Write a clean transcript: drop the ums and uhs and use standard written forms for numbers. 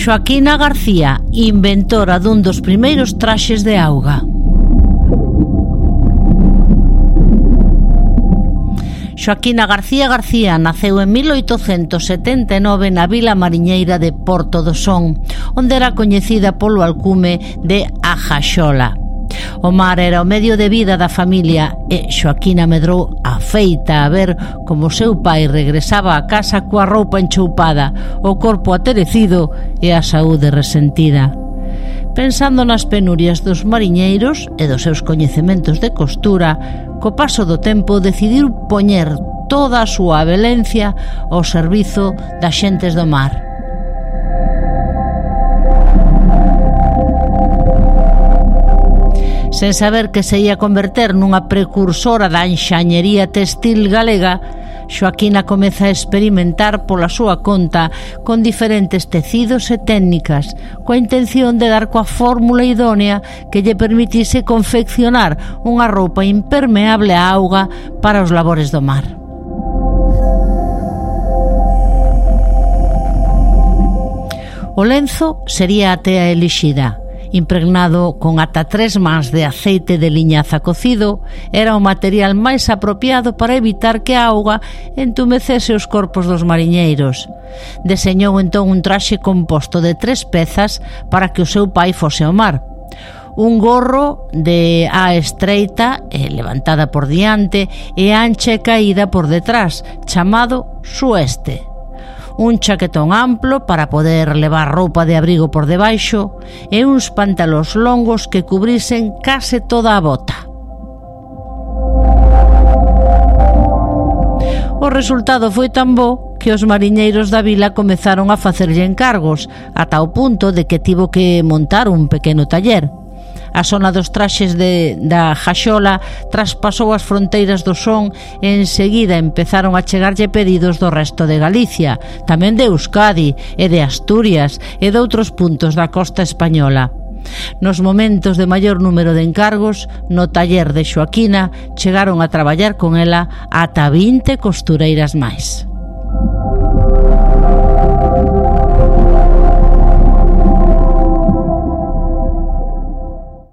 Xoaquina García, inventora dun dos primeiros traxes de auga. Xoaquina García naceu en 1879 na vila mariñeira de Porto do Son, onde era coñecida polo alcume de A Jaxola. O mar era o medio de vida da familia e Xoaquina medrou afeita a ver como seu pai regresaba a casa coa roupa enchoupada, o corpo aterecido e a saúde resentida. Pensando nas penurias dos mariñeiros e dos seus coñecementos de costura, co paso do tempo decidiu poñer toda a súa velencia ao servizo das xentes do mar. Sen saber que se ia converter nunha precursora da enxañería textil galega, Xoaquina comeza a experimentar pola súa conta con diferentes tecidos e técnicas, coa intención de dar coa fórmula idónea que lle permitise confeccionar unha roupa impermeable á auga para os labores do mar. O lenzo sería a tea elixida. Impregnado con ata 3 mans de aceite de liñaza cocido, era o material máis apropiado para evitar que a auga entumecese os corpos dos mariñeiros. Deseñou entón un traxe composto de 3 pezas para que o seu pai fose ao mar. Un gorro de á estreita e levantada por diante e ancha e caída por detrás, chamado sueste. Un chaquetón amplo para poder levar roupa de abrigo por debaixo e uns pantalóns longos que cubrisen case toda a bota. O resultado foi tan bo que os mariñeiros da vila comezaron a facerlle encargos, ata o punto de que tivo que montar un pequeno taller. A zona dos traxes da Jaxola traspasou as fronteiras do Son e enseguida empezaron a chegarlle pedidos do resto de Galicia, tamén de Euskadi e de Asturias e de outros puntos da costa española. Nos momentos de maior número de encargos, no taller de Xoaquina chegaron a traballar con ela ata 20 costureiras máis.